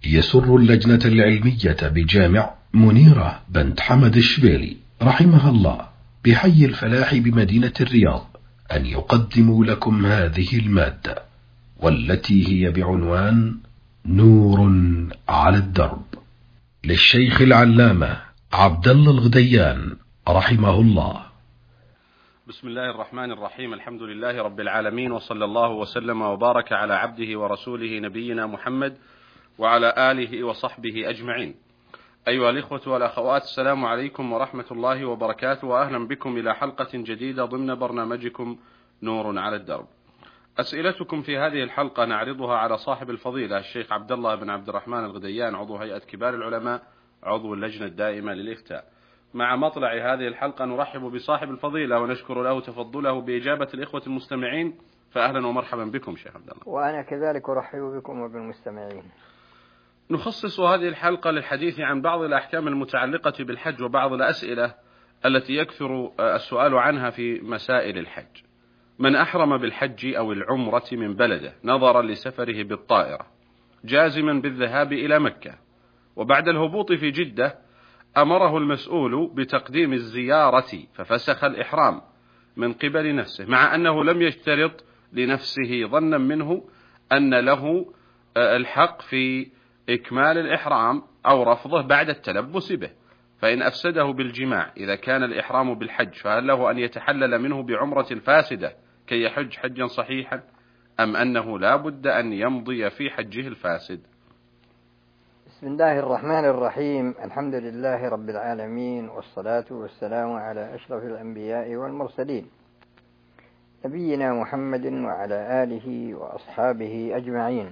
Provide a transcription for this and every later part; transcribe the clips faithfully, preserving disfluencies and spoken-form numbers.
يسر اللجنة العلمية بجامع منيرة بنت حمد الشبيلي رحمها الله بحي الفلاح بمدينة الرياض أن يقدموا لكم هذه المادة، والتي هي بعنوان نور على الدرب، للشيخ العلامة عبد الله الغديان رحمه الله. بسم الله الرحمن الرحيم. الحمد لله رب العالمين، وصلى الله وسلم وبارك على عبده ورسوله نبينا محمد وعلى آله وصحبه أجمعين. أيها الإخوة والأخوات، السلام عليكم ورحمة الله وبركاته، وأهلا بكم إلى حلقة جديدة ضمن برنامجكم نور على الدرب. أسئلتكم في هذه الحلقة نعرضها على صاحب الفضيلة الشيخ عبد الله بن عبد الرحمن الغديان، عضو هيئة كبار العلماء، عضو اللجنة الدائمة للإفتاء. مع مطلع هذه الحلقة نرحب بصاحب الفضيلة ونشكر له تفضله بإجابة الإخوة المستمعين، فأهلا ومرحبا بكم شيخ عبد الله. وأنا كذلك أرحب بكم وبالمستمعين. نخصص هذه الحلقة للحديث عن بعض الأحكام المتعلقة بالحج وبعض الأسئلة التي يكثر السؤال عنها في مسائل الحج. من أحرم بالحج أو العمرة من بلده نظرا لسفره بالطائرة جازما بالذهاب إلى مكة، وبعد الهبوط في جدة أمره المسؤول بتقديم الزيارة ففسخ الإحرام من قبل نفسه، مع أنه لم يشترط لنفسه ظنا منه أن له الحق في إكمال الإحرام أو رفضه بعد التلبس به، فإن أفسده بالجماع إذا كان الإحرام بالحج فهل له أن يتحلل منه بعمرة فاسدة كي يحج حجا صحيحا، أم أنه لا بد أن يمضي في حجه الفاسد؟ بسم الله الرحمن الرحيم. الحمد لله رب العالمين، والصلاة والسلام على أشرف الأنبياء والمرسلين نبينا محمد وعلى آله وأصحابه أجمعين.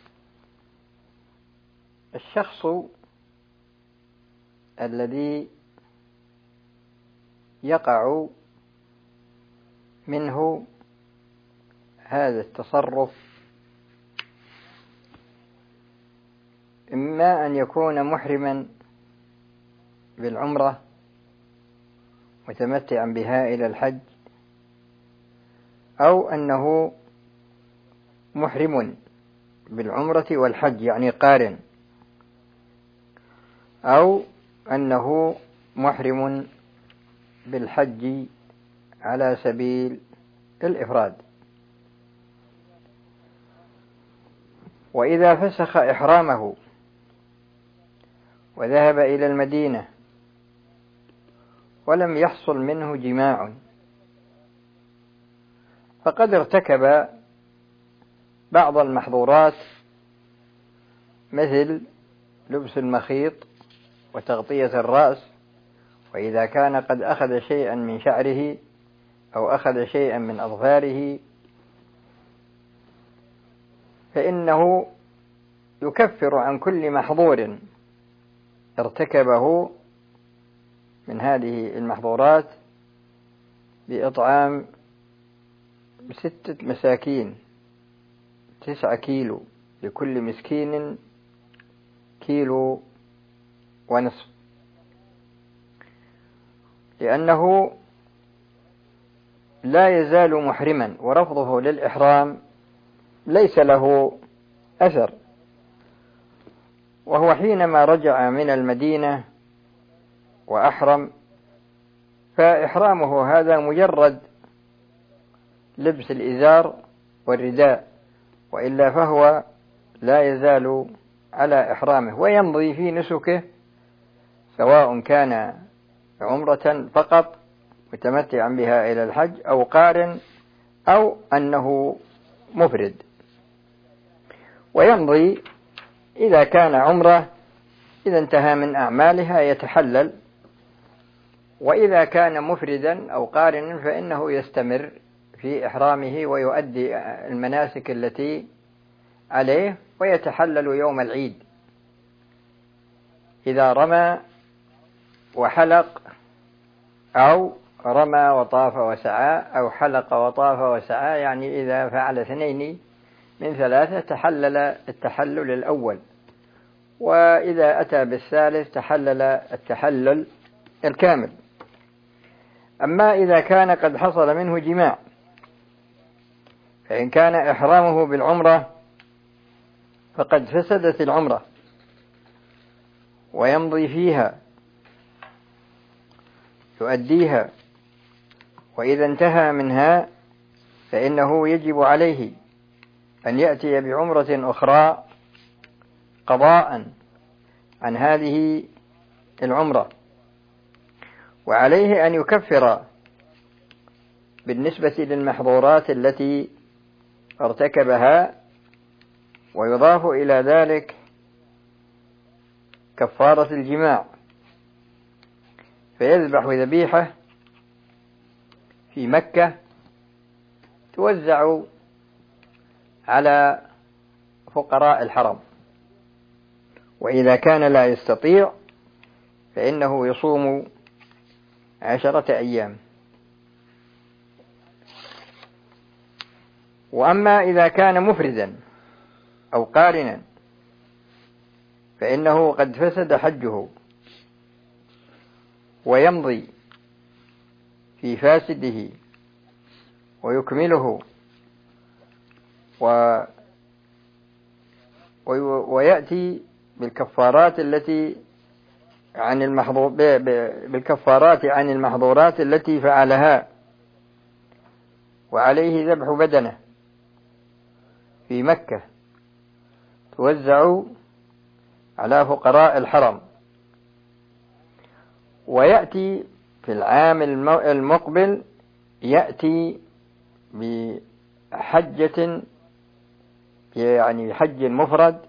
الشخص الذي يقع منه هذا التصرف إما أن يكون محرما بالعمرة متمتعا بها إلى الحج، أو أنه محرم بالعمرة والحج يعني قارن، أو أنه محرم بالحج على سبيل الإفراد. وإذا فسخ إحرامه وذهب إلى المدينة ولم يحصل منه جماع فقد ارتكب بعض المحظورات، مثل لبس المخيط وتغطية الرأس، وإذا كان قد أخذ شيئا من شعره أو أخذ شيئا من أظفاره فإنه يكفر عن كل محظور ارتكبه من هذه المحظورات بإطعام ستة مساكين تسعة كيلو، لكل مسكين كيلو ونصف، لأنه لا يزال محرما ورفضه للإحرام ليس له أثر. وهو حينما رجع من المدينة وأحرم فإحرامه هذا مجرد لبس الإزار والرداء، وإلا فهو لا يزال على إحرامه ويمضي في نسكه، سواء كان عمرة فقط متمتعا بها إلى الحج أو قارن أو أنه مفرد. ويمضي إذا كان عمرة إذا انتهى من أعمالها يتحلل، وإذا كان مفردا أو قارنا فإنه يستمر في إحرامه ويؤدي المناسك التي عليه ويتحلل يوم العيد إذا رمى وحلق، أو رمى وطاف وسعى، أو حلق وطاف وسعى، يعني إذا فعل اثنين من ثلاثة تحلل التحلل الأول، وإذا أتى بالثالث تحلل التحلل الكامل. أما إذا كان قد حصل منه جماع فإن كان إحرامه بالعمرة فقد فسدت العمرة ويمضي فيها يؤديها، وإذا انتهى منها فإنه يجب عليه أن يأتي بعمرة أخرى قضاء عن هذه العمرة، وعليه أن يكفر بالنسبة للمحظورات التي ارتكبها، ويضاف إلى ذلك كفارة الجماع، فيذبح ذبيحة في مكة توزع على فقراء الحرم، وإذا كان لا يستطيع فإنه يصوم عشرة أيام. وأما إذا كان مفردا أو قارنا فإنه قد فسد حجه، ويمضي في فاسده ويكمله و ويأتي بالكفارات التي عن المحظور بالكفارات عن المحظورات التي فعلها، وعليه ذبح بدنه في مكة توزع على فقراء الحرم، ويأتي في العام المقبل يأتي بحجة يعني حج مفرد،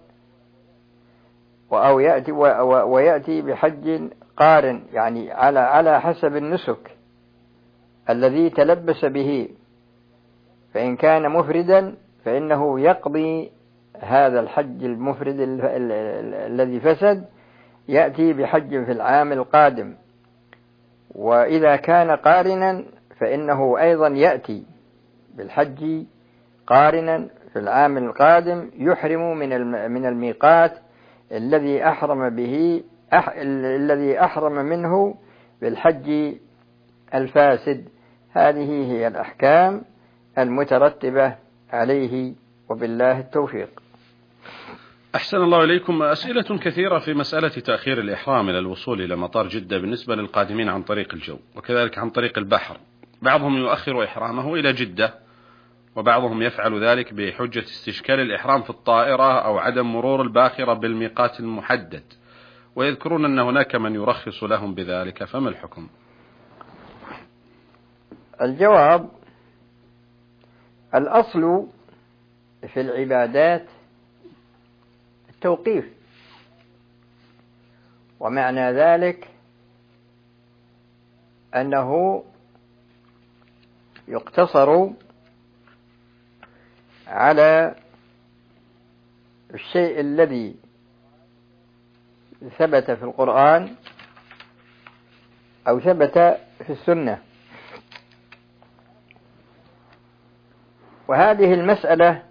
أو يأتي ويأتي بحج قارن، يعني على على حسب النسك الذي تلبس به. فإن كان مفردا فإنه يقضي هذا الحج المفرد الذي فسد، يأتي بحج في العام القادم. وإذا كان قارنا فإنه أيضا يأتي بالحج قارنا في العام القادم، يحرم من من الميقات الذي أحرم به أح الذي أحرم منه بالحج الفاسد. هذه هي الأحكام المترتبة عليه، وبالله التوفيق. أحسن الله إليكم. أسئلة كثيرة في مسألة تأخير الإحرام إلى الوصول إلى مطار جدة بالنسبة للقادمين عن طريق الجو، وكذلك عن طريق البحر. بعضهم يؤخر إحرامه إلى جدة، وبعضهم يفعل ذلك بحجة استشكال الإحرام في الطائرة أو عدم مرور الباخرة بالميقات المحدد، ويذكرون أن هناك من يرخص لهم بذلك، فما الحكم؟ الجواب: الأصل في العبادات التوقيف، ومعنى ذلك أنه يقتصر على الشيء الذي ثبت في القرآن أو ثبت في السنة. وهذه المسألة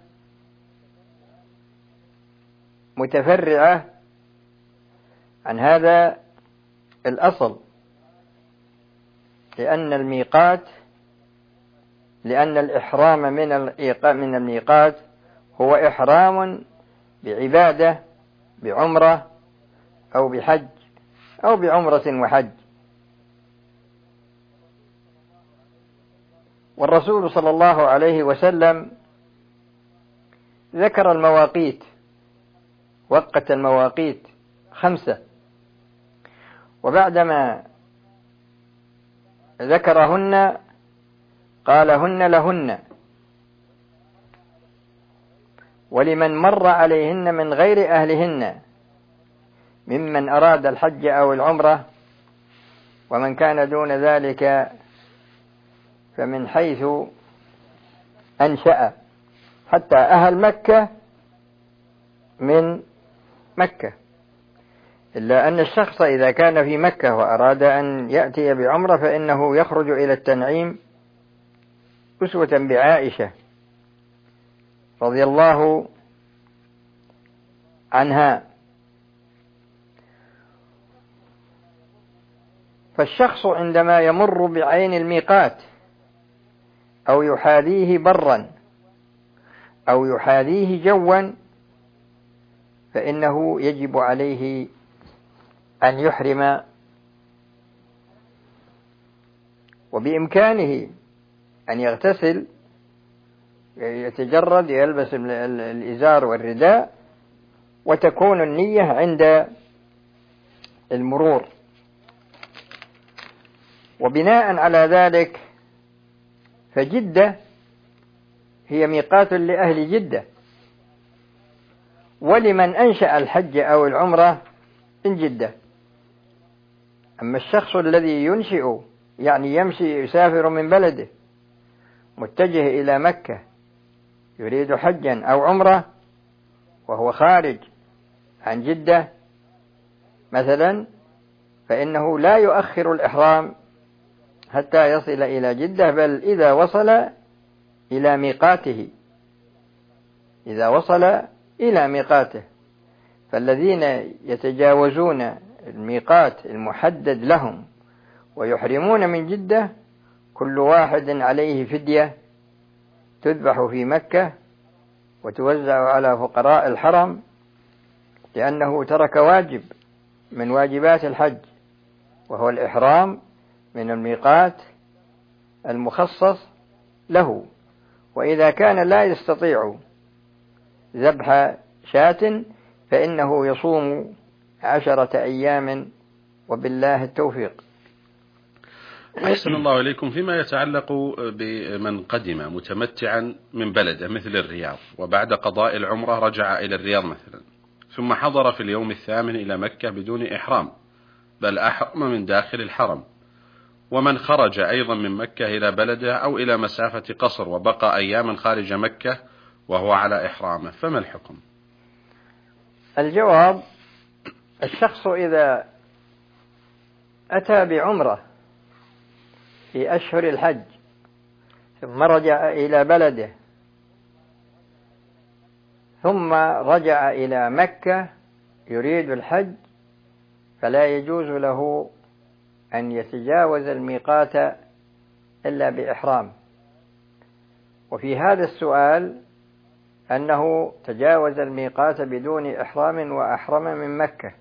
متفرعة عن هذا الأصل، لأن الميقات لأن الإحرام من من الميقات هو إحرام بعبادة، بعمرة أو بحج أو بعمرة وحج. والرسول صلى الله عليه وسلم ذكر المواقيت، وقت المواقيت خمسة، وبعدما ذكرهن قال هن لهن ولمن مر عليهن من غير أهلهن ممن أراد الحج أو العمرة، ومن كان دون ذلك فمن حيث أنشأ، حتى أهل مكة من مكة، إلا أن الشخص إذا كان في مكة وأراد أن يأتي بعمرة فإنه يخرج إلى التنعيم أسوة بعائشة رضي الله عنها. فالشخص عندما يمر بعين الميقات أو يحاذيه برا أو يحاذيه جوا فإنه يجب عليه أن يحرم، وبإمكانه أن يغتسل، يتجرد، يلبس الإزار والرداء، وتكون النية عند المرور. وبناء على ذلك فجدة هي ميقات لأهل جدة، ولمن أنشأ الحج أو العمرة من جدة. أما الشخص الذي ينشئ يعني يمشي يسافر من بلده متجه إلى مكة يريد حجا أو عمرة وهو خارج عن جدة مثلا، فإنه لا يؤخر الإحرام حتى يصل إلى جدة، بل إذا وصل إلى ميقاته إذا وصل إلى ميقاته فالذين يتجاوزون الميقات المحدد لهم ويحرمون من جدة كل واحد عليه فدية تذبح في مكة وتوزع على فقراء الحرم، لأنه ترك واجب من واجبات الحج، وهو الإحرام من الميقات المخصص له. وإذا كان لا يستطيع ذبح شاة فإنه يصوم عشرة أيام، وبالله التوفيق. أحسن الله إليكم. فيما يتعلق بمن قدم متمتعا من بلده مثل الرياض، وبعد قضاء العمرة رجع إلى الرياض مثلا، ثم حضر في اليوم الثامن إلى مكة بدون إحرام، بل أحرم من داخل الحرم، ومن خرج أيضا من مكة إلى بلده أو إلى مسافة قصر وبقى أياما خارج مكة وهو على إحرامه، فما الحكم؟ الجواب: الشخص إذا أتى بعمرة في أشهر الحج ثم رجع إلى بلده ثم رجع إلى مكة يريد الحج، فلا يجوز له أن يتجاوز الميقات إلا بإحرام. وفي هذا السؤال أنه تجاوز الميقات بدون إحرام وأحرم من مكة،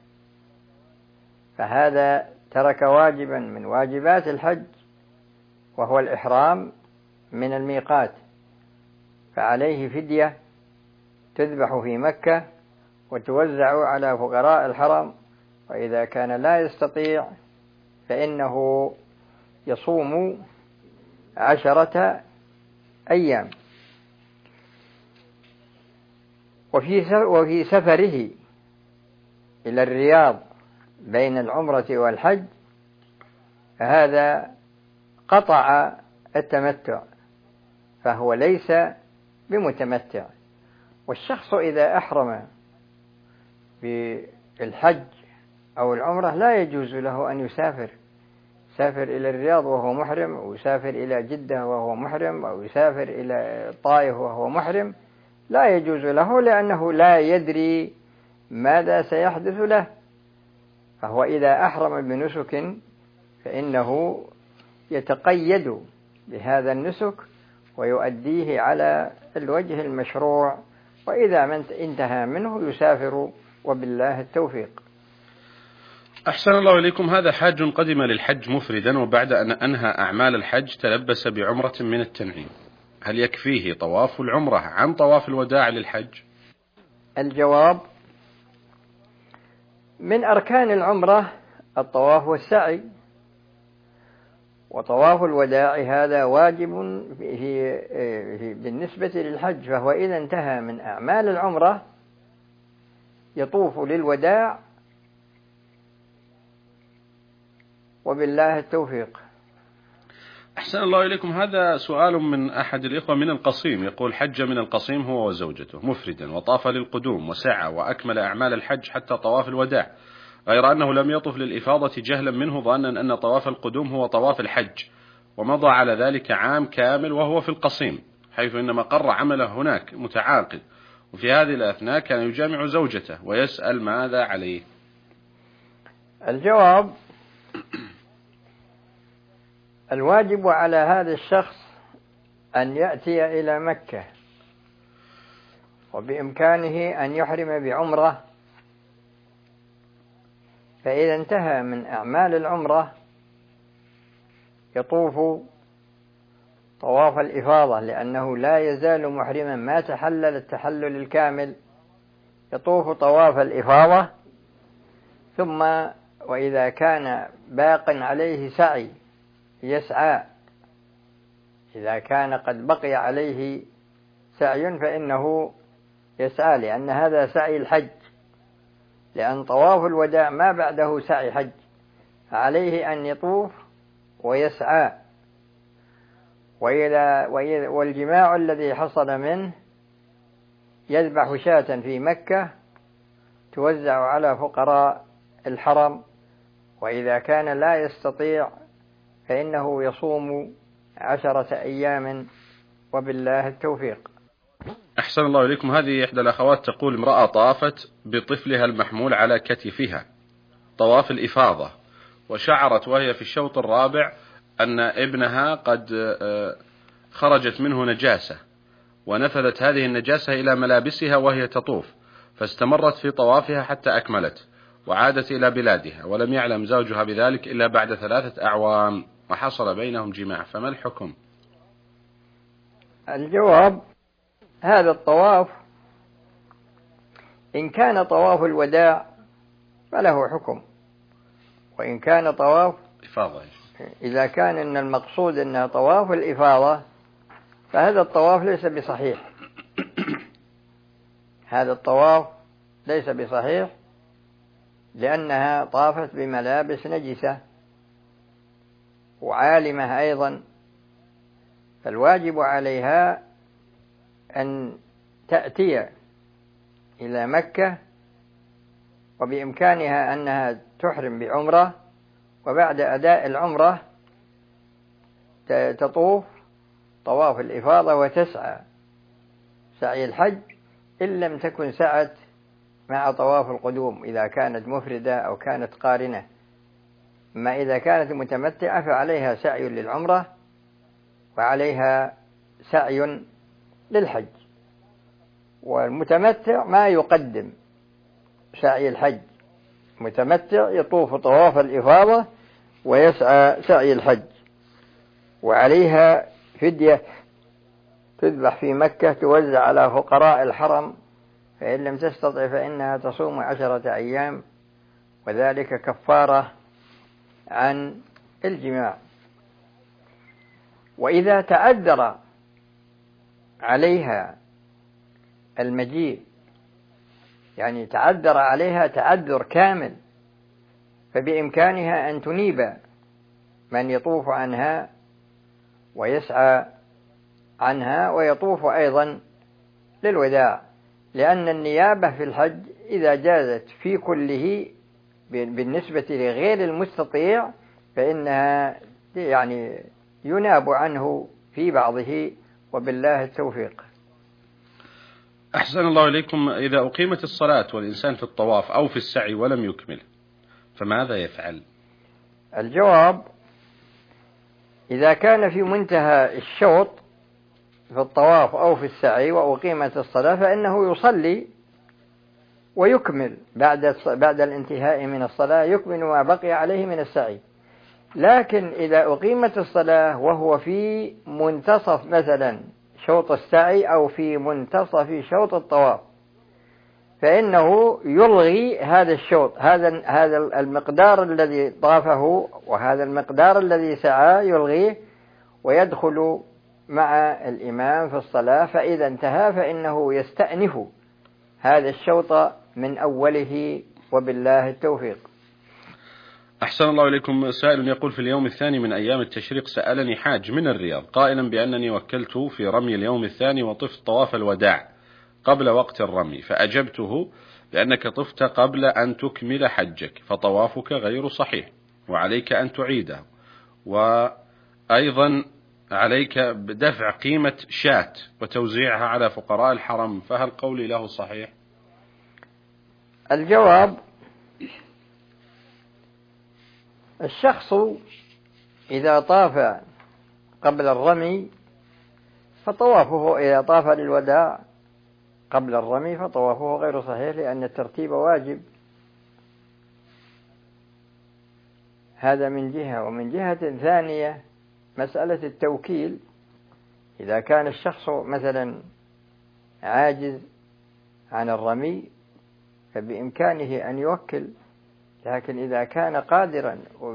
فهذا ترك واجبا من واجبات الحج وهو الإحرام من الميقات، فعليه فدية تذبح في مكة وتوزع على فقراء الحرم، وإذا كان لا يستطيع فإنه يصوم عشرة أيام. وفي سفره إلى الرياض بين العمرة والحج فهذا قطع التمتع، فهو ليس بمتمتع. والشخص إذا أحرم بالحج أو العمرة لا يجوز له أن يسافر يسافر إلى الرياض وهو محرم، أو يسافر إلى جدة وهو محرم، أو يسافر إلى الطائف وهو محرم، لا يجوز له، لأنه لا يدري ماذا سيحدث له. فهو إذا أحرم بنسك فإنه يتقيد بهذا النسك ويؤديه على الوجه المشروع، وإذا من انتهى منه يسافر، وبالله التوفيق. أحسن الله إليكم. هذا حاج قدم للحج مفردا، وبعد أن أنهى أعمال الحج تلبس بعمرة من التنعيم، هل يكفيه طواف العمرة عن طواف الوداع للحج؟ الجواب: من أركان العمرة الطواف والسعي، وطواف الوداع هذا واجب في بالنسبة للحج، فهو إذا انتهى من أعمال العمرة يطوف للوداع، وبالله التوفيق. أحسن الله إليكم. هذا سؤال من أحد الإخوة من القصيم، يقول: حج من القصيم هو وزوجته مفردا، وطاف للقدوم وسعى وأكمل أعمال الحج حتى طواف الوداع، غير أنه لم يطف للإفاضة جهلا منه ظنا أن طواف القدوم هو طواف الحج، ومضى على ذلك عام كامل وهو في القصيم، حيث إن مقر عمله هناك متعاقد، وفي هذه الأثناء كان يجامع زوجته، ويسأل ماذا عليه؟ الجواب: الواجب على هذا الشخص أن يأتي إلى مكة، وبإمكانه أن يحرم بعمرة فإذا انتهى من أعمال العمرة يطوف طواف الإفاضة، لأنه لا يزال محرما ما تحلل التحلل الكامل، يطوف طواف الإفاضة. ثم وإذا كان باق عليه سعي يسعى، إذا كان قد بقي عليه سعي فإنه يسعى، لأن هذا سعي الحج، لأن طواف الوداع ما بعده سعي حج، عليه أن يطوف ويسعى. وإذا والجماع الذي حصل منه يذبح شاة في مكة توزع على فقراء الحرم، وإذا كان لا يستطيع فإنه يصوم عشرة أيام، وبالله التوفيق. أحسن الله إليكم. هذه إحدى الأخوات تقول: امرأة طافت بطفلها المحمول على كتفها طواف الإفاضة، وشعرت وهي في الشوط الرابع أن ابنها قد خرجت منه نجاسة، ونفذت هذه النجاسة إلى ملابسها وهي تطوف، فاستمرت في طوافها حتى أكملت وعادت إلى بلادها، ولم يعلم زوجها بذلك إلا بعد ثلاثة أعوام، وحصل بينهم جماع، فما الحكم؟ الجواب: هذا الطواف إن كان طواف الوداع فله حكم، وإن كان طواف إفاضة، إذا كان إن المقصود أنه طواف الإفاضة فهذا الطواف ليس بصحيح. هذا الطواف ليس بصحيح، لأنها طافت بملابس نجسة وعالمة أيضا، فالواجب عليها أن تأتي إلى مكة، وبإمكانها أنها تحرم بعمرة، وبعد أداء العمرة تطوف طواف الإفاضة وتسعى سعي الحج، إن لم تكن سعت مع طواف القدوم إذا كانت مفردة أو كانت قارنة. أما إذا كانت متمتعة فعليها سعي للعمرة وعليها سعي للحج، والمتمتع ما يقدم سعي الحج، متمتع يطوف طواف الإفاضة ويسعى سعي الحج، وعليها فدية تذبح في مكة توزع على فقراء الحرم، فإن لم تستطع فإنها تصوم عشرة أيام، وذلك كفارة عن الجماع. وإذا تعذر عليها المجيء، يعني تعذر عليها تعذر كامل، فبإمكانها أن تنيب من يطوف عنها ويسعى عنها ويطوف أيضا للوداع، لأن النيابة في الحج إذا جازت في كله بالنسبة لغير المستطيع فإنها يعني يناب عنه في بعضه، وبالله التوفيق. أحسن الله إليكم. إذا أقيمت الصلاة والإنسان في الطواف أو في السعي ولم يكمل فماذا يفعل؟ الجواب: إذا كان في منتهى الشوط في الطواف أو في السعي وأقيمت الصلاة فإنه يصلي ويكمل بعد بعد الانتهاء من الصلاة، يكمل ما بقي عليه من السعي. لكن إذا أقيمت الصلاة وهو في منتصف مثلا شوط السعي أو في منتصف شوط الطواف فإنه يلغي هذا الشوط، هذا هذا المقدار الذي طافه وهذا المقدار الذي سعى يلغيه، ويدخل مع الإمام في الصلاة، فإذا انتهى فإنه يستأنف هذا الشوط من أوله، وبالله التوفيق. أحسن الله إليكم. سائل يقول: في اليوم الثاني من أيام التشريق سألني حاج من الرياض قائلا بأنني وكلته في رمي اليوم الثاني وطفت طواف الوداع قبل وقت الرمي، فأجبته بأنك طفت قبل أن تكمل حجك فطوافك غير صحيح وعليك أن تعيده، وأيضا عليك بدفع قيمة شاة وتوزيعها على فقراء الحرم، فهل قولي له صحيح؟ الجواب: الشخص إذا طاف قبل الرمي فطوافه، إذا طاف للوداع قبل الرمي فطوافه غير صحيح، لأن الترتيب واجب، هذا من جهة. ومن جهة ثانية مسألة التوكيل، إذا كان الشخص مثلا عاجز عن الرمي فبإمكانه أن يوكل، لكن إذا كان قادرا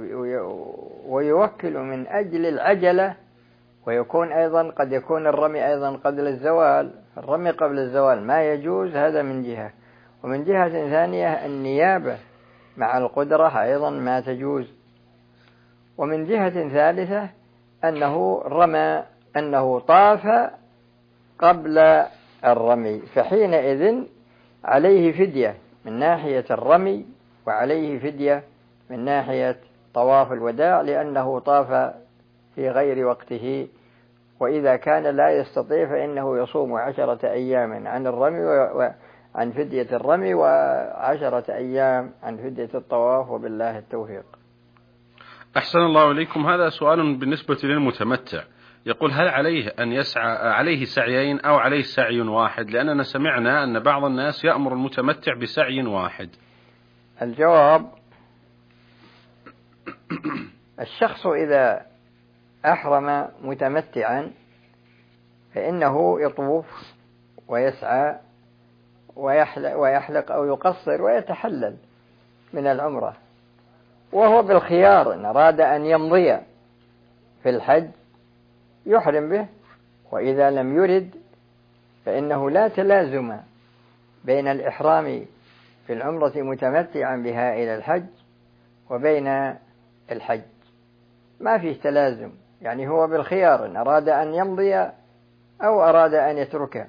ويوكل من أجل العجلة، ويكون أيضا قد يكون الرمي أيضا قبل الزوال، الرمي قبل الزوال ما يجوز، هذا من جهة. ومن جهة ثانية النيابة مع القدرة أيضا ما تجوز. ومن جهة ثالثة أنه رمى أنه طاف قبل الرمي، فحينئذ عليه فدية من ناحية الرمي وعليه فدية من ناحية طواف الوداع، لأنه طاف في غير وقته. وإذا كان لا يستطيع فإنه يصوم عشرة أيام عن الرمي وعن فدية الرمي، وعشرة أيام عن فدية الطواف، وبالله التوفيق. أحسن الله إليكم. هذا سؤال بالنسبة للمتمتع، يقول هل عليه أن يسعى عليه سعيين أو عليه سعي واحد؟ لأننا سمعنا أن بعض الناس يأمر المتمتع بسعي واحد. الجواب: الشخص إذا أحرم متمتعا فإنه يطوف ويسعى ويحلق, ويحلق أو يقصر ويتحلل من العمرة، وهو بالخيار إن أراد أن يمضي في الحج يحرم به، وإذا لم يرد فإنه لا تلازم بين الإحرام في العمرة متمتعا بها إلى الحج وبين الحج، ما فيه تلازم، يعني هو بالخيار إن أراد أن يمضي أو أراد أن يتركه.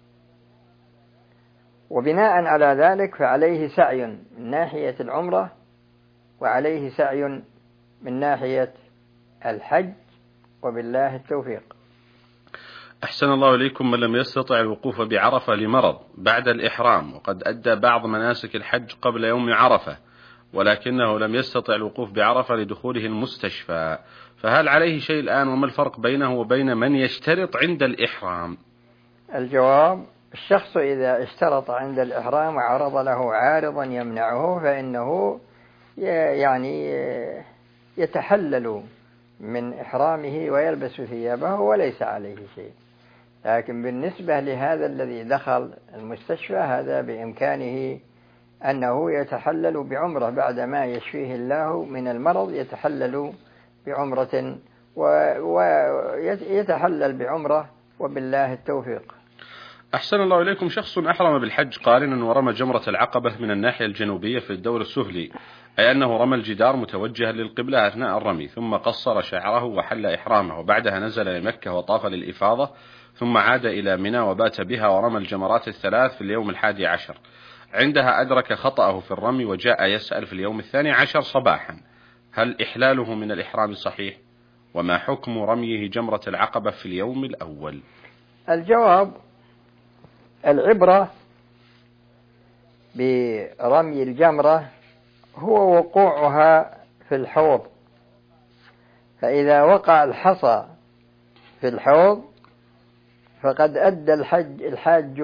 وبناء على ذلك فعليه سعي من ناحية العمرة وعليه سعي من ناحية الحج، وبالله التوفيق. أحسن الله إليكم. من لم يستطع الوقوف بعرفة لمرض بعد الإحرام، وقد أدى بعض مناسك الحج قبل يوم عرفة، ولكنه لم يستطع الوقوف بعرفة لدخوله المستشفى، فهل عليه شيء الآن؟ وما الفرق بينه وبين من يشترط عند الإحرام؟ الجواب: الشخص إذا اشترط عند الإحرام وعرض له عارضا يمنعه فإنه يعني يتحلل من إحرامه ويلبس ثيابه وليس عليه شيء. لكن بالنسبة لهذا الذي دخل المستشفى هذا بإمكانه أنه يتحلل بعمرة بعدما يشفيه الله من المرض، يتحلل بعمرة ويتحلل بعمرة، وبالله التوفيق. أحسن الله إليكم. شخص أحرم بالحج قارنا ورمى جمرة العقبة من الناحية الجنوبية في الدور السفلي، أي أنه رمى الجدار متوجها للقبلة أثناء الرمي، ثم قصر شعره وحل إحرامه، وبعدها نزل لمكة وطاف للإفاضة، ثم عاد إلى منى وبات بها ورمى الجمرات الثلاث في اليوم الحادي عشر. عندها أدرك خطأه في الرمي وجاء يسأل في اليوم الثاني عشر صباحا، هل إحلاله من الإحرام صحيح؟ وما حكم رميه جمرة العقبة في اليوم الأول؟ الجواب: العبرة برمي الجمرة هو وقوعها في الحوض، فإذا وقع الحصى في الحوض فقد أدى الحج الحاج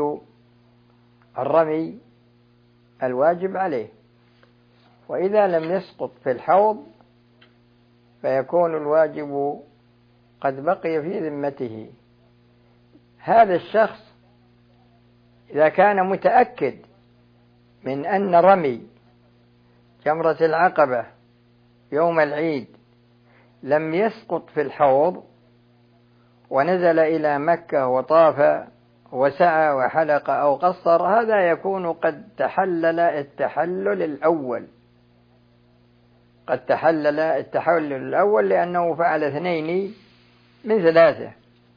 الرمي الواجب عليه، وإذا لم يسقط في الحوض فيكون الواجب قد بقي في ذمته. هذا الشخص إذا كان متأكد من أن رمي جمرة العقبة يوم العيد لم يسقط في الحوض ونزل إلى مكة وطاف وسعى وحلق أو قصر، هذا يكون قد تحلل التحلل الأول، قد تحلل التحلل الأول لأنه فعل اثنين من ثلاثة.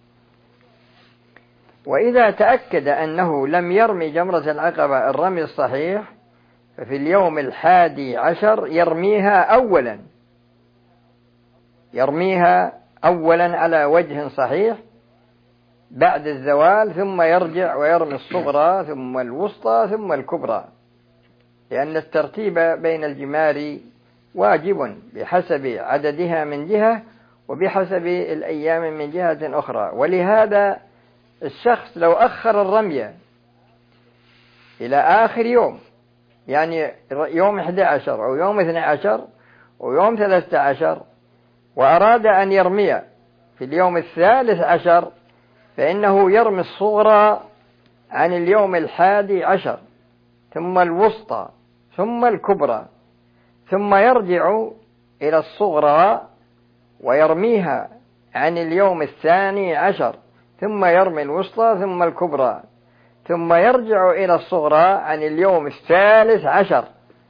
وإذا تأكد أنه لم يرمي جمرة العقبة الرمي الصحيح ففي اليوم الحادي عشر يرميها أولا يرميها أولا على وجه صحيح بعد الزوال، ثم يرجع ويرمي الصغرى ثم الوسطى ثم الكبرى، لأن الترتيب بين الجمار واجب بحسب عددها من جهة وبحسب الأيام من جهة أخرى. ولهذا الشخص لو أخر الرمي إلى آخر يوم، يعني يوم أحد عشر أو يوم اثني عشر، ويوم ثلاثة عشر وأراد أن يرمي في اليوم الثالث عشر فإنه يرمي الصغرى عن اليوم الحادي عشر ثم الوسطى ثم الكبرى، ثم يرجع إلى الصغرى ويرميها عن اليوم الثاني عشر ثم يرمي الوسطى ثم الكبرى، ثم يرجع إلى الصغرى عن اليوم الثالث عشر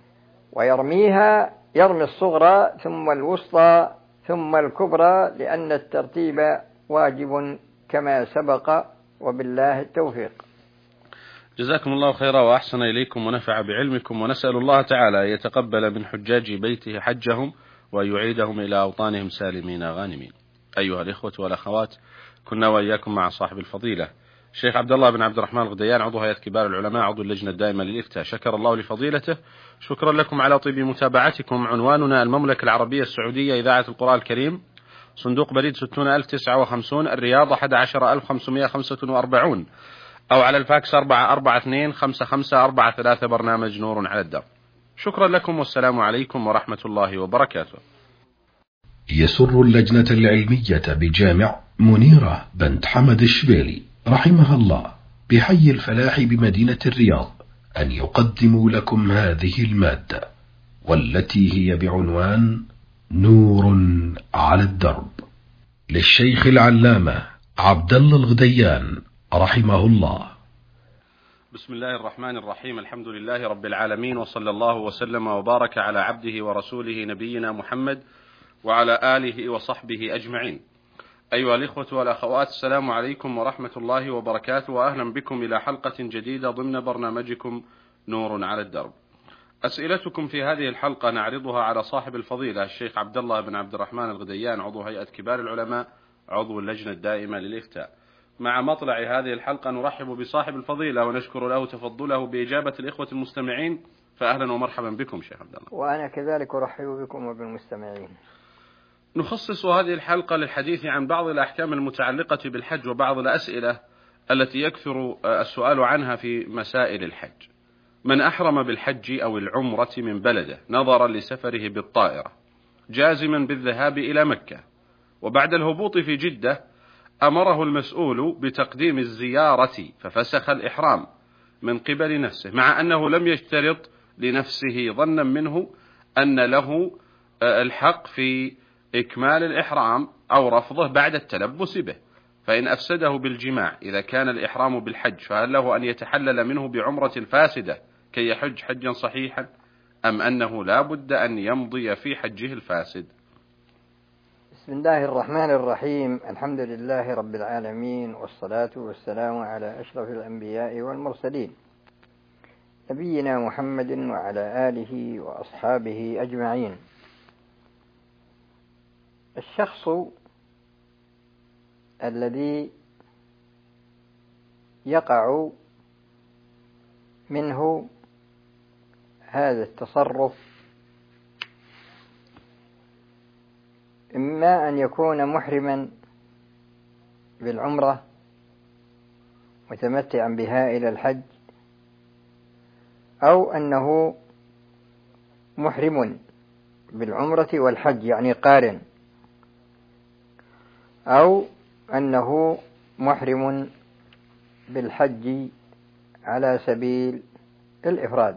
ويرميها يرمي الصغرى ثم الوسطى ثم الكبرى، لأن الترتيب واجب كما سبق، وبالله التوفيق. جزاكم الله خيرا وأحسن إليكم ونفع بعلمكم، ونسأل الله تعالى أن يتقبل من حجاج بيته حجهم وأن يعيدهم إلى أوطانهم سالمين غانمين. أيها الإخوة والأخوات، كنا وإياكم مع صاحب الفضيلة الشيخ عبد الله بن عبد الرحمن الغديان، عضو هيئة كبار العلماء، عضو اللجنة الدائمة للإفتاء. شكر الله لفضيلته. شكرا لكم على طيب متابعتكم. عنواننا المملكة العربية السعودية، إذاعة القرآن الكريم، صندوق بريد ستون ألف وتسعة وخمسين، الرياض أحد عشر ألف وخمسمائة وخمسة وأربعين، أو على الفاكس أربعة أربعة اثنين خمسة خمسة أربعة ثلاثة، برنامج نور على الدرب. شكرا لكم والسلام عليكم ورحمة الله وبركاته. يسر اللجنة العلمية بجامع منيرة بنت حمد الشبيلي رحمها الله بحي الفلاح بمدينة الرياض أن يقدموا لكم هذه المادة، والتي هي بعنوان نور على الدرب، للشيخ العلامة عبد الله الغديان رحمه الله. بسم الله الرحمن الرحيم. الحمد لله رب العالمين، وصلى الله وسلم وبارك على عبده ورسوله نبينا محمد وعلى آله وصحبه أجمعين. أيها الإخوة والأخوات، السلام عليكم ورحمة الله وبركاته، وأهلا بكم إلى حلقة جديدة ضمن برنامجكم نور على الدرب. أسئلتكم في هذه الحلقة نعرضها على صاحب الفضيلة الشيخ عبد الله بن عبد الرحمن الغديان، عضو هيئة كبار العلماء، عضو اللجنة الدائمة للإفتاء. مع مطلع هذه الحلقة نرحب بصاحب الفضيلة ونشكر له تفضله بإجابة الإخوة المستمعين، فأهلا ومرحبا بكم شيخ عبد الله. وأنا كذلك أرحب بكم وبالمستمعين. نخصص هذه الحلقة للحديث عن بعض الأحكام المتعلقة بالحج وبعض الأسئلة التي يكثر السؤال عنها في مسائل الحج. من أحرم بالحج أو العمرة من بلده نظرا لسفره بالطائرة جازما بالذهاب إلى مكة، وبعد الهبوط في جدة أمره المسؤول بتقديم الزيارة ففسخ الإحرام من قبل نفسه، مع أنه لم يشترط لنفسه ظنا منه أن له الحق في إكمال الإحرام أو رفضه بعد التلبس به، فإن أفسده بالجماع إذا كان الإحرام بالحج فهل له أن يتحلل منه بعمرة فاسدة كي يحج حجا صحيحا، أم أنه لا بد أن يمضي في حجه الفاسد؟ بسم الله الرحمن الرحيم. الحمد لله رب العالمين، والصلاة والسلام على أشرف الأنبياء والمرسلين، نبينا محمد وعلى آله وأصحابه أجمعين. الشخص الذي يقع منه هذا التصرف إما أن يكون محرما بالعمرة متمتعا بها إلى الحج، أو أنه محرم بالعمرة والحج يعني قارن، أو أنه محرم بالحج على سبيل الإفراد.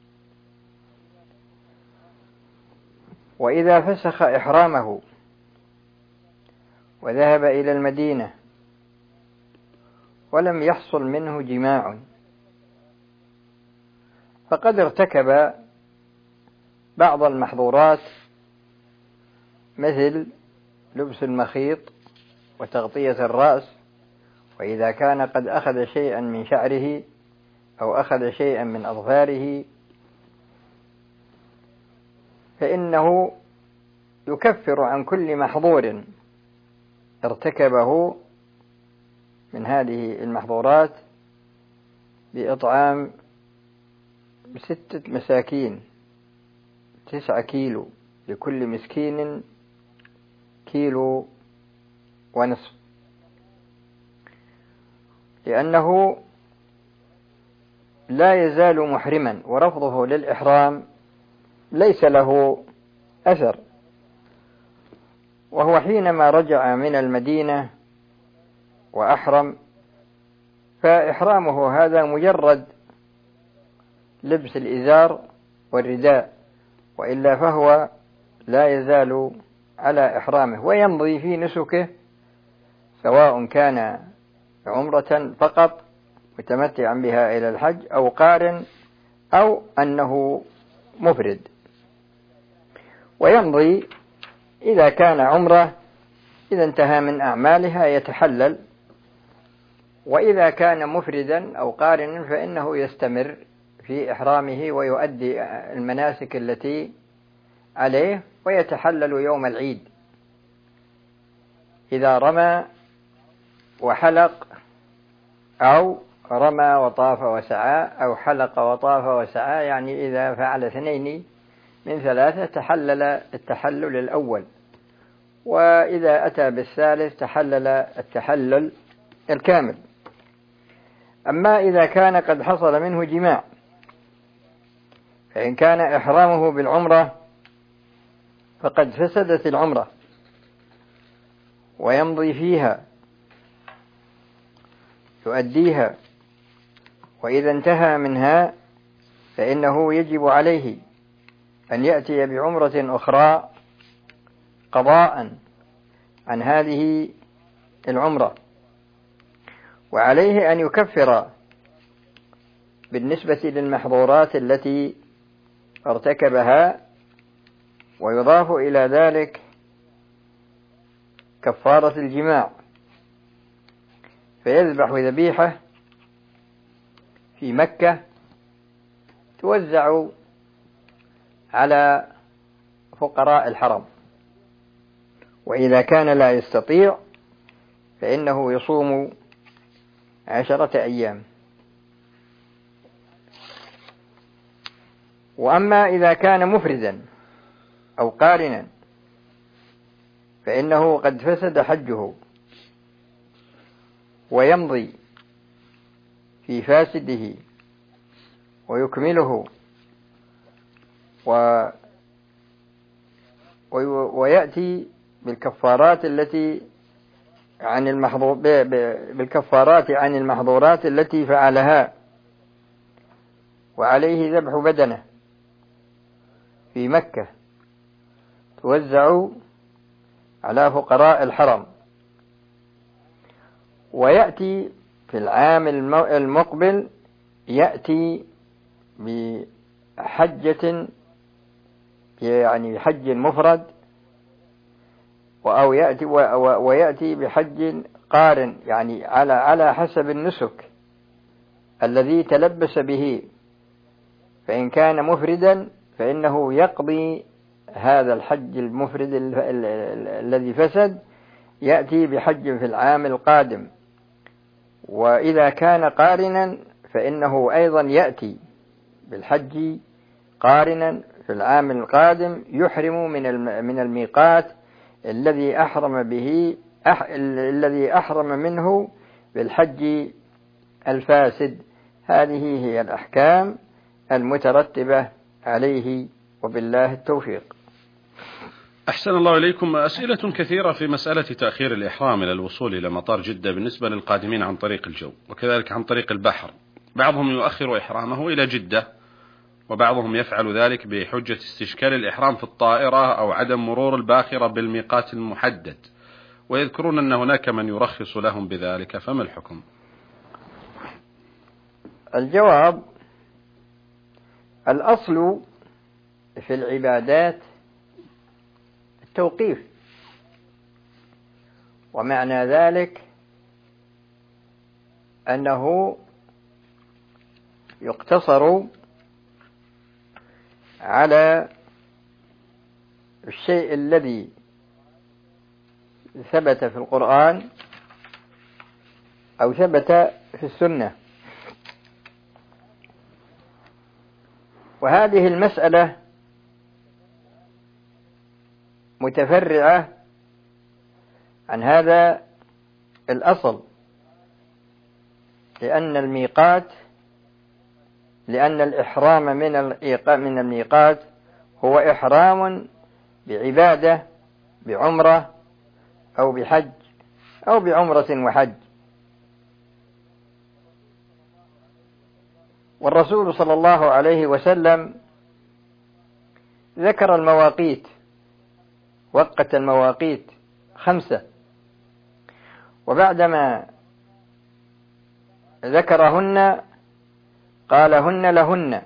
وإذا فسخ إحرامه وذهب إلى المدينة ولم يحصل منه جماع فقد ارتكب بعض المحظورات، مثل لبس المخيط وتغطية الرأس، وإذا كان قد أخذ شيئا من شعره أو أخذ شيئا من أظفاره فإنه يكفر عن كل محظور ارتكبه من هذه المحظورات بإطعام ستة مساكين تسعة كيلو، لكل مسكين كيلو ونصف، لأنه لا يزال محرما، ورفضه للإحرام ليس له أثر، وهو حينما رجع من المدينة وأحرم، فإحرامه هذا مجرد لبس الإزار والرداء، وإلا فهو لا يزال على إحرامه، ويمضي في نسكه سواء كان عمرة فقط متمتعا بها إلى الحج أو قارن أو أنه مفرد. ويمضي إذا كان عمرة إذا انتهى من أعمالها يتحلل، وإذا كان مفردا أو قارنا فإنه يستمر في إحرامه ويؤدي المناسك التي عليه، ويتحلل يوم العيد إذا رمى وحلق أو رمى وطاف وسعى أو حلق وطاف وسعى، يعني إذا فعل اثنين من ثلاثة تحلل التحلل الأول، وإذا أتى بالثالث تحلل التحلل الكامل. أما إذا كان قد حصل منه جماع، فإن كان إحرامه بالعمرة فقد فسدت العمرة ويمضي فيها يؤديها، وإذا انتهى منها فإنه يجب عليه أن يأتي بعمرة أخرى قضاء عن هذه العمرة، وعليه أن يكفر بالنسبة للمحظورات التي ارتكبها، ويضاف إلى ذلك كفارة الجماع، فيذبح ذبيحة في مكة توزع على فقراء الحرم، وإذا كان لا يستطيع فإنه يصوم عشرة أيام. وأما إذا كان مفردا أو قارنا فإنه قد فسد حجه ويمضي في فاسده ويكمله و ويأتي بالكفارات التي عن المحظور بالكفارات عن المحظورات التي فعلها، وعليه ذبح بدنه في مكة توزع على فقراء الحرم، ويأتي في العام المقبل يأتي بحجة يعني حج مفرد، أو يأتي ويأتي بحج قارن، يعني على على حسب النسك الذي تلبس به. فإن كان مفردا فإنه يقضي هذا الحج المفرد الذي فسد، يأتي بحج في العام القادم. وإذا كان قارنا فإنه أيضا يأتي بالحج قارنا في العام القادم، يحرم من من الميقات الذي أحرم به أح الذي أحرم منه بالحج الفاسد. هذه هي الأحكام المترتبة عليه، وبالله التوفيق. أحسن الله إليكم. أسئلة كثيرة في مسألة تأخير الإحرام إلى الوصول إلى مطار جدة بالنسبة للقادمين عن طريق الجو وكذلك عن طريق البحر. بعضهم يؤخر إحرامه إلى جدة، وبعضهم يفعل ذلك بحجة استشكال الإحرام في الطائرة أو عدم مرور الباخرة بالميقات المحدد، ويذكرون أن هناك من يرخص لهم بذلك، فما الحكم؟ الجواب: الأصل في العبادات التوقيف، ومعنى ذلك أنه يقتصر على الشيء الذي ثبت في القرآن أو ثبت في السنة. وهذه المسألة متفرعة عن هذا الأصل، لأن الميقات لأن الإحرام من من الميقات هو إحرام بعبادة بعمرة أو بحج أو بعمرة وحج. والرسول صلى الله عليه وسلم ذكر المواقيت، وقت المواقيت خمسة، وبعدما ذكرهن قال هن لهن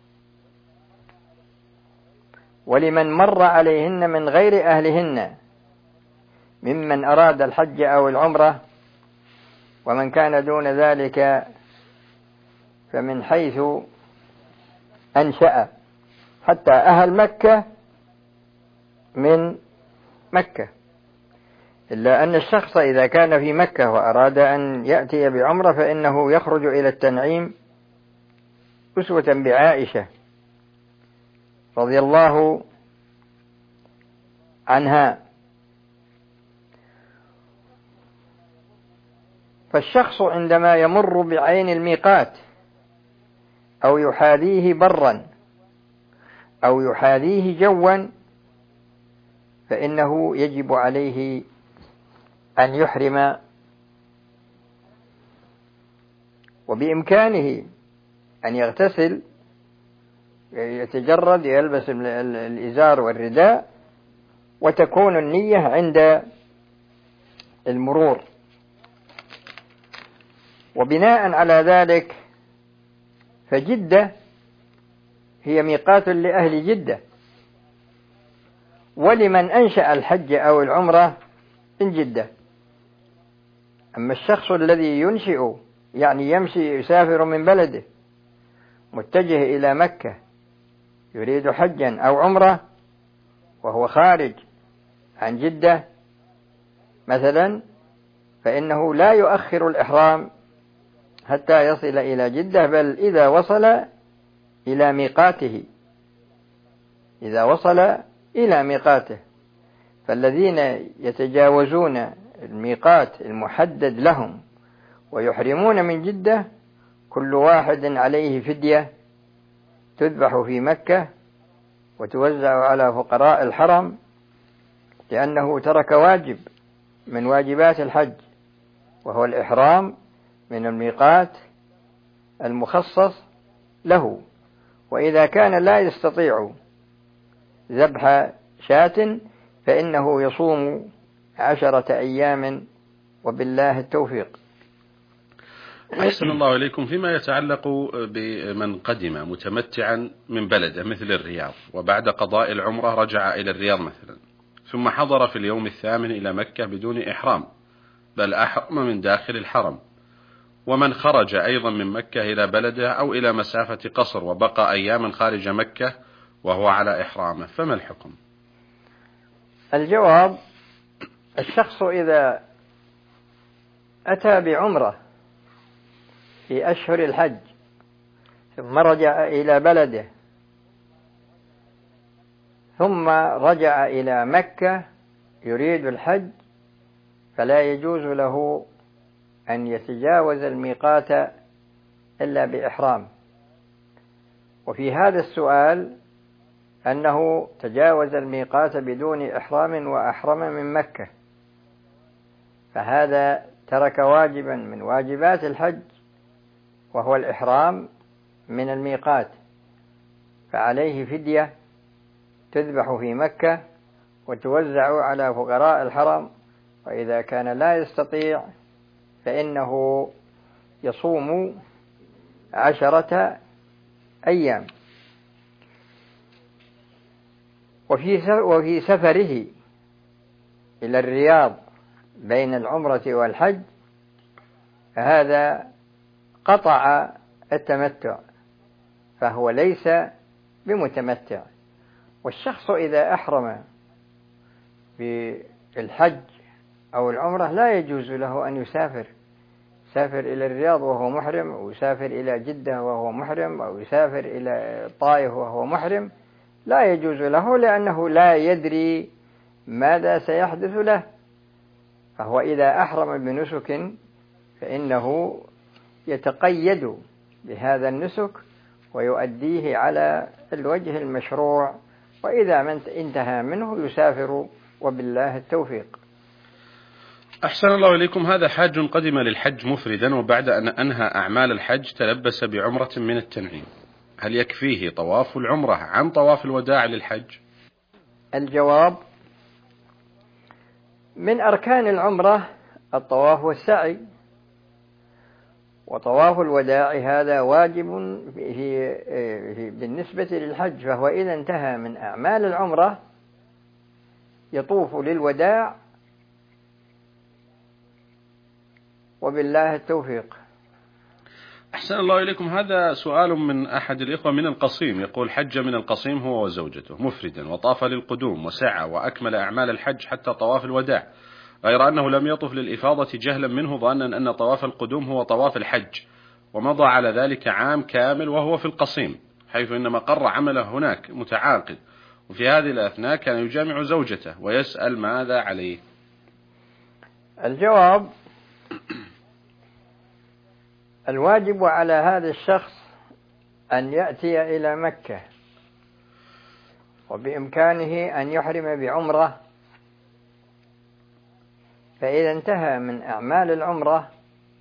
ولمن مر عليهن من غير أهلهن ممن أراد الحج أو العمرة، ومن كان دون ذلك فمن حيث أنشأ، حتى أهل مكة من مكة، إلا أن الشخص إذا كان في مكة وأراد أن يأتي بعمرة فإنه يخرج إلى التنعيم أسوة بعائشة رضي الله عنها. فالشخص عندما يمر بعين الميقات أو يحاذيه برا أو يحاذيه جوا فإنه يجب عليه أن يحرم، وبإمكانه أن يغتسل، يتجرد، يلبس الإزار والرداء، وتكون النية عند المرور. وبناء على ذلك فجدة هي ميقات لأهل جدة، ولمن أنشأ الحج أو العمرة من جدة. أما الشخص الذي ينشئ يعني يمشي يسافر من بلده متجه إلى مكة يريد حجا أو عمرة وهو خارج عن جدة مثلا، فإنه لا يؤخر الإحرام حتى يصل إلى جدة، بل إذا وصل إلى ميقاته إذا وصل إلى ميقاته. فالذين يتجاوزون الميقات المحدد لهم ويحرمون من جدة كل واحد عليه فدية تذبح في مكة وتوزع على فقراء الحرم، لأنه ترك واجب من واجبات الحج، وهو الإحرام من الميقات المخصص له. وإذا كان لا يستطيع ذبح شاة فإنه يصوم عشرة أيام، وبالله التوفيق. أحسن الله إليكم. فيما يتعلق بمن قدم متمتعا من بلده مثل الرياض، وبعد قضاء العمرة رجع إلى الرياض مثلا، ثم حضر في اليوم الثامن إلى مكة بدون إحرام، بل أحرم من داخل الحرم، ومن خرج أيضا من مكة إلى بلده أو إلى مسافة قصر وبقى أياما خارج مكة وهو على إحرامه، فما الحكم؟ الجواب: الشخص إذا أتى بعمرة في أشهر الحج ثم رجع إلى بلده ثم رجع إلى مكة يريد الحج، فلا يجوز له أن يتجاوز الميقات إلا بإحرام. وفي هذا السؤال أنه تجاوز الميقات بدون إحرام وأحرم من مكة، فهذا ترك واجبا من واجبات الحج وهو الإحرام من الميقات، فعليه فدية تذبح في مكة وتوزع على فقراء الحرم. وإذا كان لا يستطيع فإنه يصوم عشرة أيام. وفي سفره إلى الرياض بين العمرة والحج هذا قطع التمتع، فهو ليس بمتمتع. والشخص إذا أحرم بالحج أو العمرة لا يجوز له أن يسافر يسافر إلى الرياض وهو محرم، أو يسافر إلى جدة وهو محرم، أو يسافر إلى الطائف وهو محرم، لا يجوز له، لأنه لا يدري ماذا سيحدث له. فهو إذا أحرم بنسك فإنه يتقيد بهذا النسك ويؤديه على الوجه المشروع وإذا من انتهى منه يسافر، وبالله التوفيق. أحسن الله إليكم. هذا حاج قدم للحج مفردا، وبعد أن أنهى أعمال الحج تلبس بعمرة من التنعيم، هل يكفيه طواف العمرة عن طواف الوداع للحج؟ الجواب: من أركان العمرة الطواف والسعي، وطواف الوداع هذا واجب في في بالنسبة للحج، فهو إذا انتهى من أعمال العمرة يطوف للوداع، وبالله التوفيق. أحسن الله إليكم. هذا سؤال من أحد الإخوة من القصيم، يقول: حج من القصيم هو وزوجته مفردا، وطاف للقدوم وسعى وأكمل أعمال الحج حتى طواف الوداع، غير أنه لم يطف للإفاضة جهلا منه، ظنا أن طواف القدوم هو طواف الحج، ومضى على ذلك عام كامل وهو في القصيم، حيث إن مقر عمله هناك متعاقد، وفي هذه الأثناء كان يجامع زوجته، ويسأل ماذا عليه؟ الجواب: الواجب على هذا الشخص أن يأتي إلى مكة، وبإمكانه أن يحرم بعمرة، فإذا انتهى من أعمال العمرة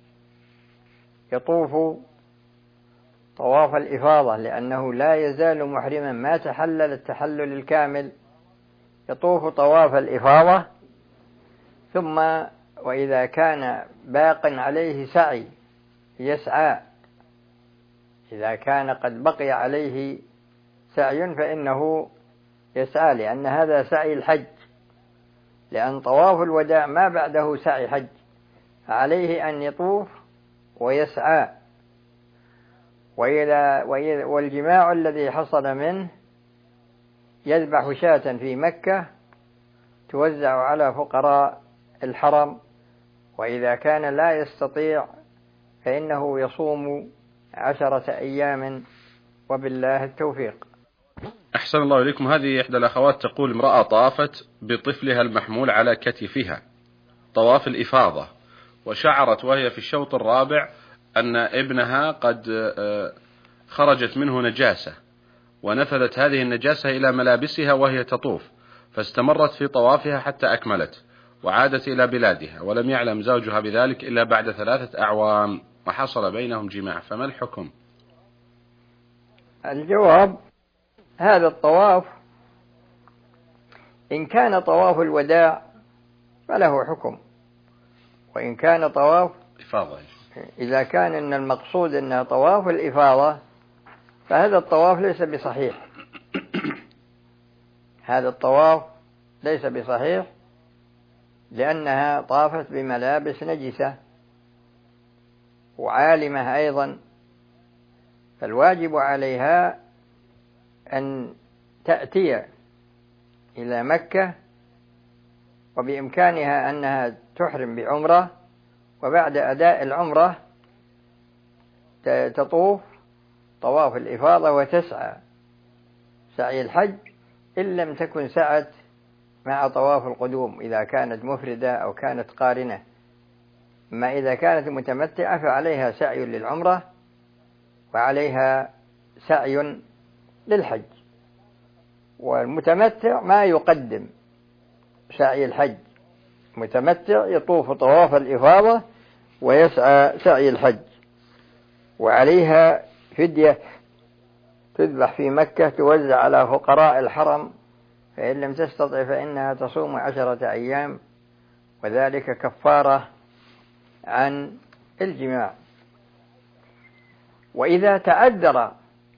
يطوف طواف الإفاضة، لأنه لا يزال محرما ما تحلل التحلل الكامل، يطوف طواف الإفاضة، ثم وإذا كان باق عليه سعي يسعى، إذا كان قد بقي عليه سعي فإنه يسعى، لأن هذا سعي الحج، لأن طواف الوداع ما بعده سعي حج، عليه أن يطوف ويسعى. وإذا والجماع الذي حصل منه يذبح شاة في مكة توزع على فقراء الحرم، وإذا كان لا يستطيع فإنه يصوم عشرة أيام، وبالله التوفيق. أحسن الله إليكم. هذه إحدى الأخوات تقول: امرأة طافت بطفلها المحمول على كتفها طواف الإفاضة، وشعرت وهي في الشوط الرابع أن ابنها قد خرجت منه نجاسة، ونفذت هذه النجاسة إلى ملابسها وهي تطوف، فاستمرت في طوافها حتى أكملت وعادت إلى بلادها، ولم يعلم زوجها بذلك إلا بعد ثلاثة أعوام، وحصل بينهم جماع، فما الحكم؟ الجواب: هذا الطواف إن كان طواف الوداع فله حكم، وإن كان طواف إفاضة، إذا كان إن المقصود أنه طواف الإفاضة فهذا الطواف ليس بصحيح. هذا الطواف ليس بصحيح، لأنها طافت بملابس نجسة وعالمة أيضا، فالواجب عليها أن تأتي إلى مكة، وبإمكانها أنها تحرم بعمرة، وبعد أداء العمرة تطوف طواف الإفاضة وتسعى سعي الحج، إن لم تكن سعت مع طواف القدوم إذا كانت مفردة أو كانت قارنة. أما إذا كانت متمتعة فعليها سعي للعمرة وعليها سعي للحج، والمتمتع ما يقدم سعي الحج، متمتع يطوف طواف الإفاضة ويسعى سعي الحج، وعليها فدية تذبح في مكة توزع على فقراء الحرم، فإن لم تستطع فإنها تصوم عشرة أيام، وذلك كفارة عن الجماع. وإذا تعذر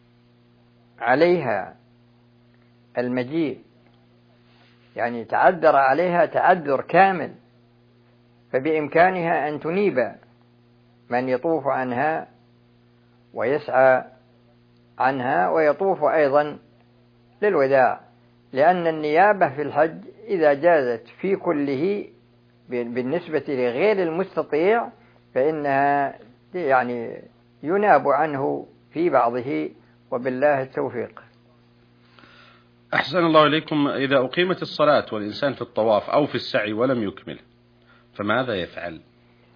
عليها المجيء، يعني تعذر عليها تعذر كامل، فبإمكانها أن تنيب من يطوف عنها ويسعى عنها ويطوف أيضا للوداع، لأن النيابة في الحج إذا جازت في كله بالنسبة لغير المستطيع فإنها يعني يناب عنه في بعضه، وبالله التوفيق. أحسن الله إليكم. إذا أقيمت الصلاة والإنسان في الطواف أو في السعي ولم يكمل فماذا يفعل؟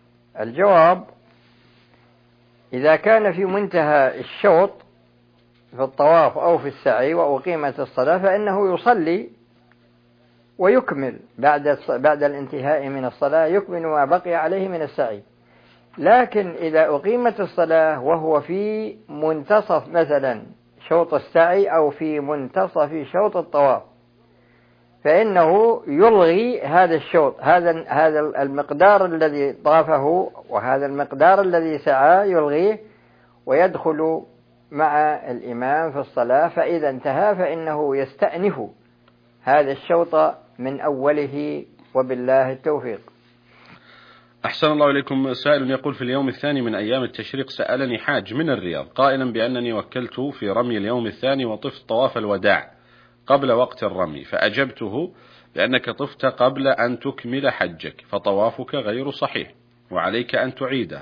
الجواب: إذا كان في منتهى الشوط في الطواف أو في السعي وأقيمت الصلاة فإنه يصلي ويكمل بعد بعد الانتهاء من الصلاة، يكمل ما بقي عليه من السعي. لكن إذا أقيمت الصلاة وهو في منتصف مثلا شوط السعي أو في منتصف شوط الطواف فإنه يلغي هذا الشوط، هذا هذا المقدار الذي طافه وهذا المقدار الذي سعى يلغيه ويدخل مع الإمام في الصلاة، فإذا انتهى فإنه يستأنف هذا الشوط من أوله وبالله التوفيق. أحسن الله إليكم. سائل يقول: في اليوم الثاني من أيام التشريق سألني حاج من الرياض قائلا بأنني وكلت في رمي اليوم الثاني وطفت طواف الوداع قبل وقت الرمي، فأجبته بأنك طفت قبل أن تكمل حجك فطوافك غير صحيح وعليك أن تعيده،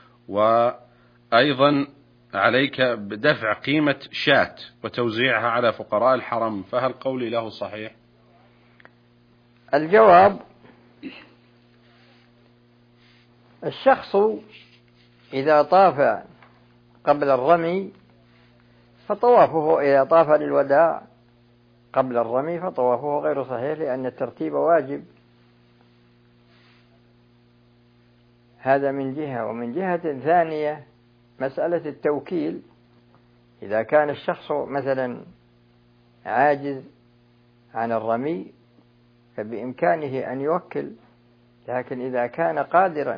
وأيضا عليك بدفع قيمة شاة وتوزيعها على فقراء الحرم، فهل قولي له صحيح؟ الجواب: الشخص إذا طاف قبل الرمي فطوافه، إذا طاف للوداع قبل الرمي فطوافه غير صحيح لأن الترتيب واجب. هذا من جهة. ومن جهة ثانية مسألة التوكيل، إذا كان الشخص مثلا عاجز عن الرمي فبإمكانه أن يوكل، لكن إذا كان قادرا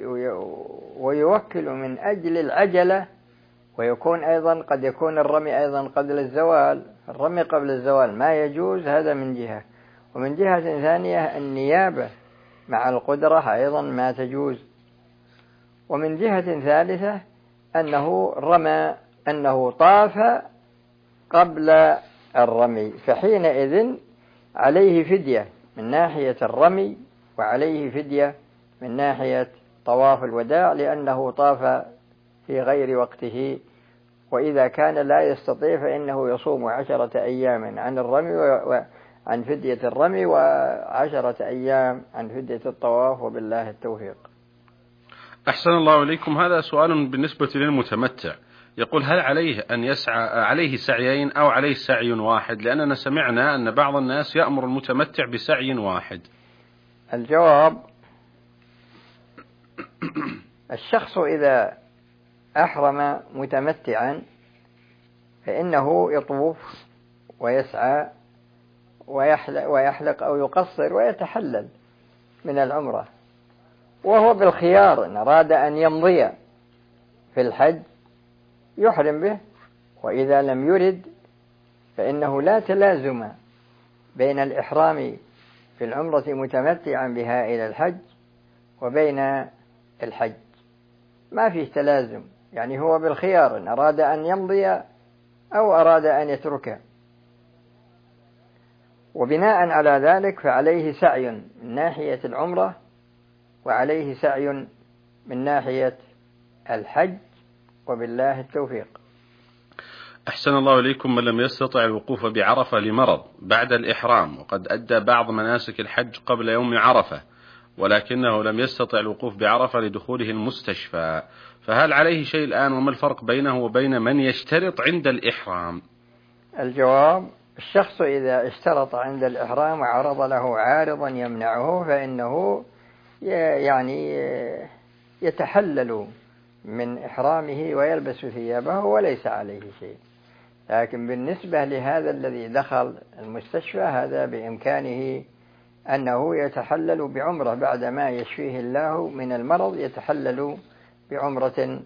ويوكل من أجل العجلة، ويكون أيضا قد يكون الرمي أيضا قبل الزوال، الرمي قبل الزوال ما يجوز، هذا من جهة. ومن جهة ثانية النيابة مع القدرة أيضا ما تجوز. ومن جهة ثالثة أنه رمى أنه طاف قبل الرمي، فحينئذ عليه فدية من ناحية الرمي وعليه فدية من ناحية طواف الوداع لأنه طاف في غير وقته. وإذا كان لا يستطيع فإنه يصوم عشرة أيام عن الرمي وعن فدية الرمي وعشرة أيام عن فدية الطواف، وبالله التوفيق. أحسن الله إليكم. هذا سؤال بالنسبة للمتمتع، يقول: هل عليه أن يسعى عليه سعيين أو عليه سعي واحد؟ لأننا سمعنا أن بعض الناس يأمر المتمتع بسعي واحد. الجواب: الشخص إذا أحرم متمتعا فإنه يطوف ويسعى ويحلق, ويحلق أو يقصر ويتحلل من العمرة، وهو بالخيار إن أراد أن يمضي في الحج يحرم به، وإذا لم يرد فإنه لا تلازم بين الإحرام في العمرة متمتعا بها إلى الحج وبين الحج، ما فيه تلازم، يعني هو بالخيار إن أراد أن يمضي أو أراد أن يتركه. وبناء على ذلك فعليه سعي من ناحية العمرة وعليه سعي من ناحية الحج، وبالله التوفيق. أحسن الله إليكم. من لم يستطع الوقوف بعرفة لمرض بعد الإحرام، وقد أدى بعض مناسك الحج قبل يوم عرفة ولكنه لم يستطع الوقوف بعرفة لدخوله المستشفى، فهل عليه شيء الآن؟ وما الفرق بينه وبين من يشترط عند الإحرام؟ الجواب: الشخص إذا اشترط عند الإحرام وعرض له عارضا يمنعه فإنه يعني يتحلل من إحرامه ويلبس ثيابه وليس عليه شيء. لكن بالنسبة لهذا الذي دخل المستشفى هذا بإمكانه أنه يتحلل بعمرة بعدما يشفيه الله من المرض، يتحلل بعمرة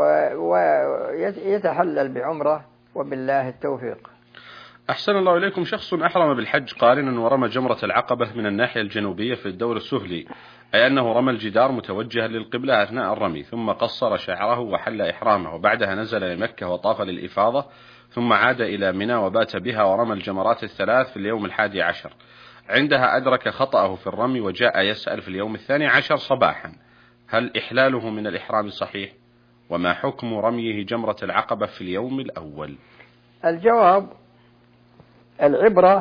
ويتحلل بعمرة، وبالله التوفيق. أحسن الله إليكم. شخص أحرم بالحج قارنا ورمى جمرة العقبة من الناحية الجنوبية في الدور السفلي، أي أنه رمى الجدار متوجها للقبلة أثناء الرمي، ثم قصر شعره وحل إحرامه، وبعدها نزل لمكة وطاف للإفاضة، ثم عاد إلى منى وبات بها ورمى الجمرات الثلاث في اليوم الحادي عشر. عندها أدرك خطأه في الرمي وجاء يسأل في اليوم الثاني عشر صباحا: هل إحلاله من الإحرام صحيح؟ وما حكم رميه جمرة العقبة في اليوم الأول؟ الجواب: العبرة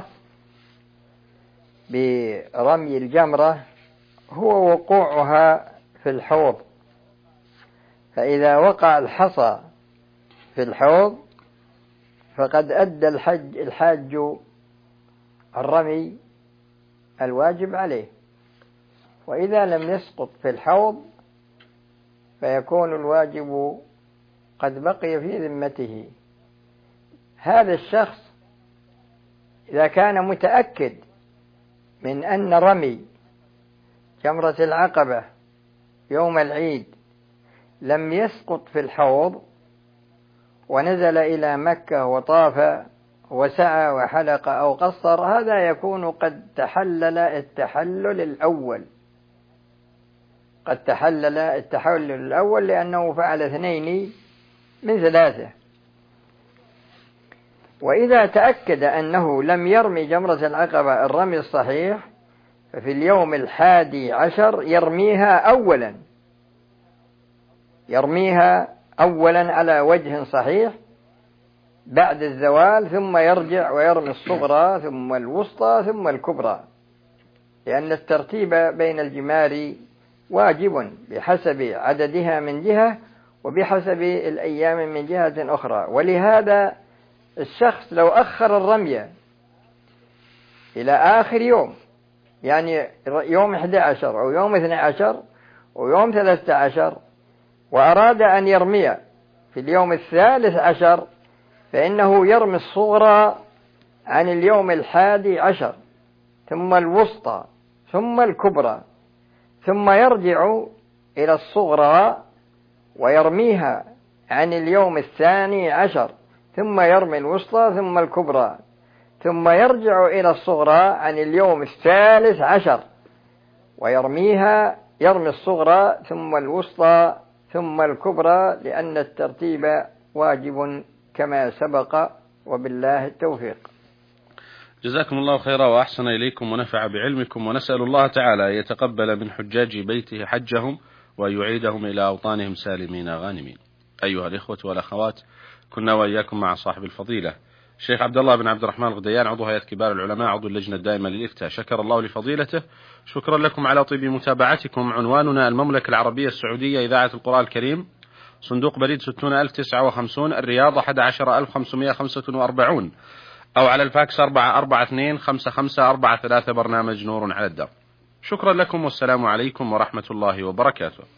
برمي الجمرة هو وقوعها في الحوض، فإذا وقع الحصى في الحوض فقد أدى الحج الحاج الرمي الواجب عليه، وإذا لم يسقط في الحوض فيكون الواجب قد بقي في ذمته. هذا الشخص إذا كان متأكد من أن رمي جمرة العقبة يوم العيد لم يسقط في الحوض ونزل إلى مكة وطاف وسعى وحلق أو قصر، هذا يكون قد تحلل التحلل الأول قد تحلل التحلل الأول لأنه فعل اثنين من ثلاثة. وإذا تأكد أنه لم يرمي جمرة العقبة الرمي الصحيح ففي اليوم الحادي عشر يرميها أولا يرميها أولا على وجه صحيح بعد الزوال، ثم يرجع ويرمي الصغرى ثم الوسطى ثم الكبرى، لأن الترتيب بين الجمار واجب بحسب عددها من جهة وبحسب الأيام من جهة أخرى. ولهذا الشخص لو أخر الرمي إلى آخر يوم، يعني يوم أحد عشر أو يوم اثني عشر أو يوم ثلاثة عشر، وأراد أن يرمي في اليوم الثالث عشر، فإنه يرمي الصغرى عن اليوم الحادي عشر ثم الوسطى ثم الكبرى، ثم يرجع إلى الصغرى ويرميها عن اليوم الثاني عشر، ثم يرمي الوسطى ثم الكبرى، ثم يرجع إلى الصغرى عن اليوم الثالث عشر ويرميها يرمي الصغرى ثم الوسطى ثم الكبرى، لأن الترتيب واجب كما سبق، وبالله التوفيق. جزاكم الله خيرا وأحسن إليكم ونفع بعلمكم، ونسأل الله تعالى أن يتقبل من حجاج بيته حجهم وأن يعيدهم إلى أوطانهم سالمين غانمين. أيها الإخوة والأخوات، كنا وإياكم مع صاحب الفضيلة الشيخ عبد الله بن عبد الرحمن الغديان، عضو هيئة كبار العلماء، عضو اللجنة الدائمة للإفتاء. شكر الله لفضيلته. شكرا لكم على طيب متابعتكم. عنواننا المملكة العربية السعودية، إذاعة القرآن الكريم، صندوق بريد ستون ألف وتسعة وخمسين، الرياض أحد عشر ألف وخمسمائة وخمسة وأربعين، أو على الفاكس أربعة أربعة اثنين خمسة خمسة أربعة ثلاثة، برنامج نور على الدرب. شكرا لكم والسلام عليكم ورحمة الله وبركاته.